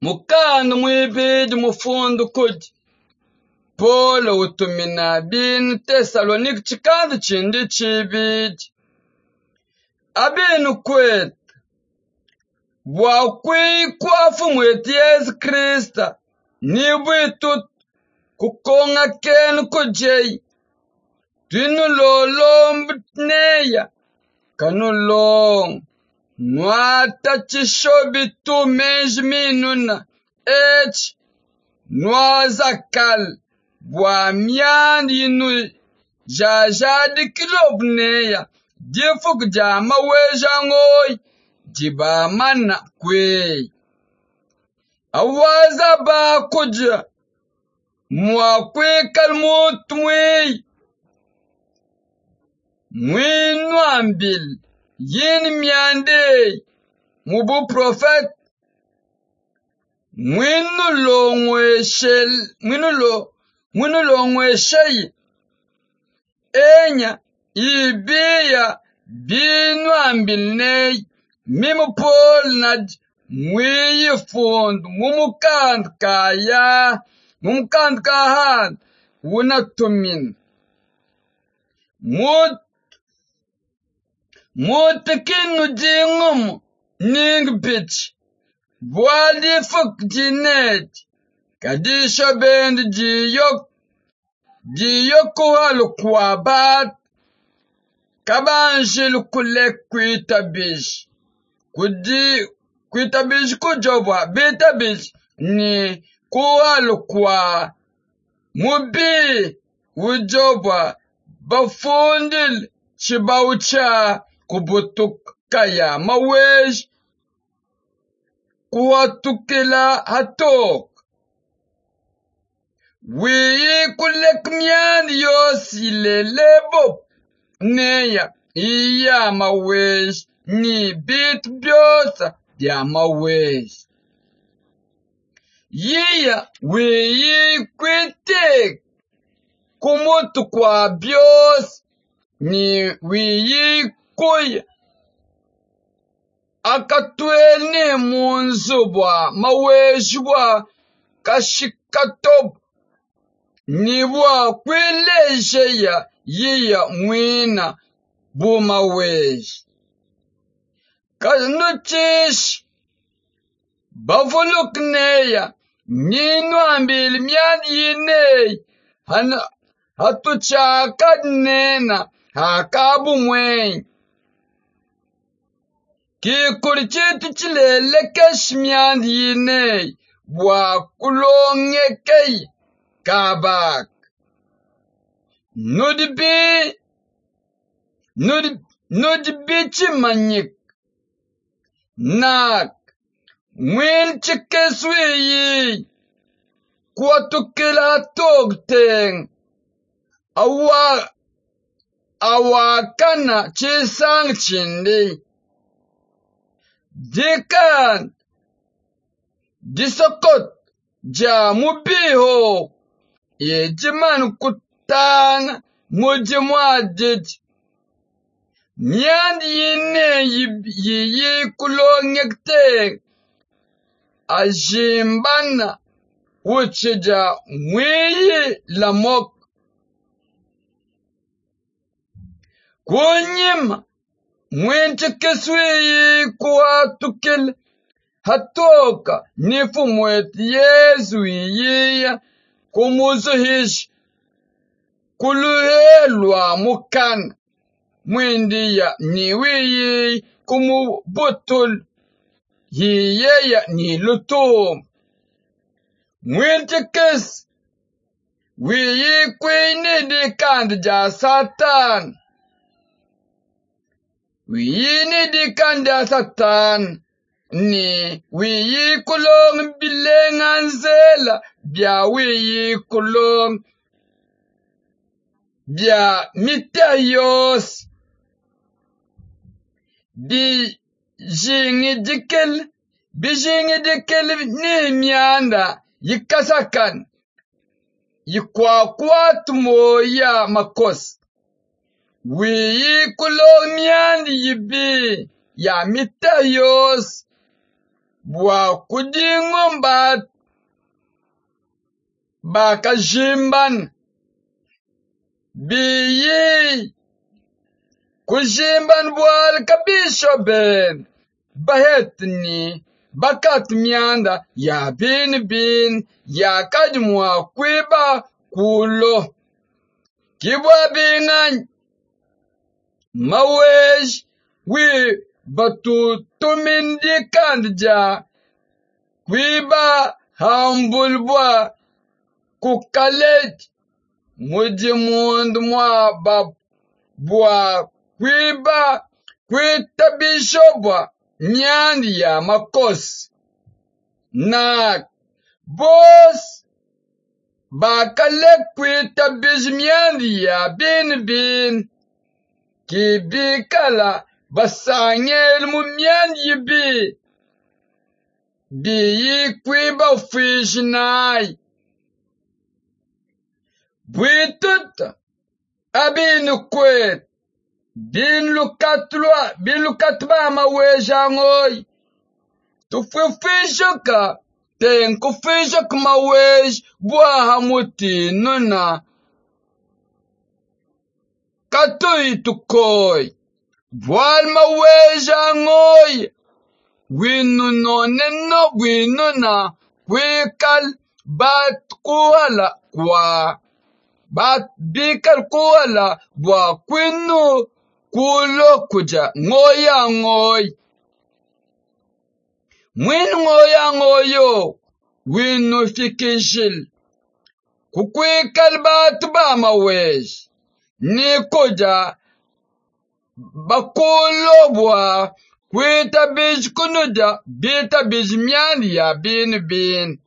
mukanda mwibidi mufundu kudi. Paulo utumina binu Tesalonike chikanda chindi chibidi. Abinu kwetu bwakwikwafu mwetu Yesu Krista nibwitu kukonga kenu kujei twinu lolombu neya kanulong nwata chishobi tu menji minuna nwazakal bwa myandi inu jajadi kilobu neya difuk jama weja ngoy jiba mana kwey awaza ba kuja mwa kwe kalmut mwinu ambil yin myande mubu prophet mwinu longwe shey enya ibiya binu ambil ney mimu Paul nad mwiyi fundu mumukand kahan unatumin mutikinu jingum ning bitch bwali fuk jinet kadisha bend jiyok walu kwabat kabanjil kulek kwitabish kujobwa betabish ni kuwalu kwa mubi ujobwa bafundil chibaucha kubutuk kaya mawesh kuwatukila hatok wii kulek myan yosi lelebo neya iya mawesh ni bit byosa dia mawesh yiya wii kwitek kumutu kwa byos ni wii kuya akatwene munzubwa mawejwa kashikatob nibwa kwelejeya yiya mwina bumawej kanuchish bavulukneya ninu ambil myan yiney hatuchakadnena hakabu mwen kikurchitu chilele keshmyan yiney bwa kulongekey kabak nudbi chimanyik nak mwin chikeswiyi kwatukila togteng awakana chisang chindi dikan disokot jamubiho yejiman kutang mujimwadid nyand yine yiyi kulongekte ajimbana uchija mwiyi lamok kunyima mwente keswiyi kuwatukil hatoka nifu mweti Yesu yiya kumuzuhish kuluhelwa mukana mwendiya niwiyi kumubutul yiyeya nilutum mwente kes wiyi kwinidi kandi ja Satan wiyini kanda Satan ni wiyi kulong bilenganzela bya wiyi kulong bya mitayos bijingi dikel ni myanda yikasakan yikwakwat moya makos wiyi kulong myandi yibi ya mitayos bwa kudingom ba kajimban biyi kujimban bwal kabisho ben bahetni bakat mianda ya bin ya kadmwa kwiba kulo kibwa bingan mawej wi batu tumindi kandja kwiba hambulbwa kukalet mujimund mwa bwa kwiba kwita bishobwa nyandi ya makos na bos bakalek kwita bizmyandi ya bin kibikala basanyel mumyandi bi kwiba fishnai bwitut abin kwet bin lukatba mawejangoy tufifishoka ten kufishok mawej bwa hamuti nuna katui tukoy bwal mawejangoy winu no nenno winuna kwikal bat kuala kwa bat bikal kuala bwa kwinu kulo kuja ngoya ngoy mwin ngoya ngoyo winu fikishil kukwikal bat ba mawej ni kuja bakulo bwa kwita bij kunuja bita bij myani ya bin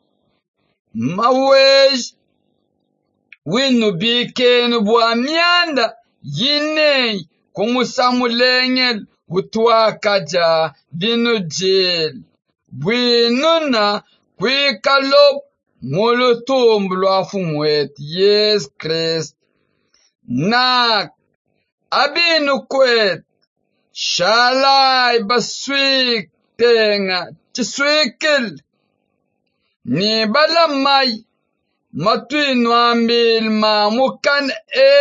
mawej winu bikenu bwa myanda yine kumusamulengel utwakaja binu jil bwinuna kwikalop mulutumbu lwafumwet Yes Christ na abinu kwet shalai baswik tenga chiswikil ni balamai matwinu ambil mamukan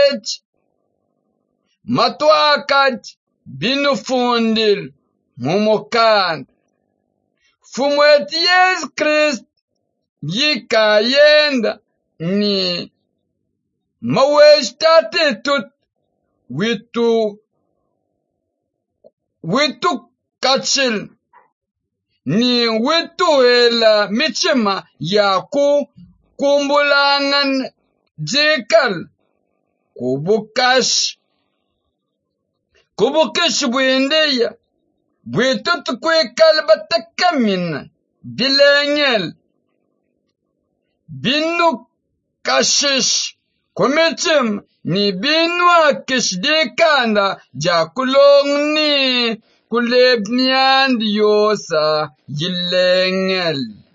matwakat binu fundil mumukan fumwet Yes Christ yikayenda ni mawej tut witu kachil ni witu hela michima ya kumbulangan jikal kubukash bwindeya bwitu tukwikal batakamin bilengel binu kashish kumichim ni binu akish dikanda jakulong ni kulebnyand yosa yilengel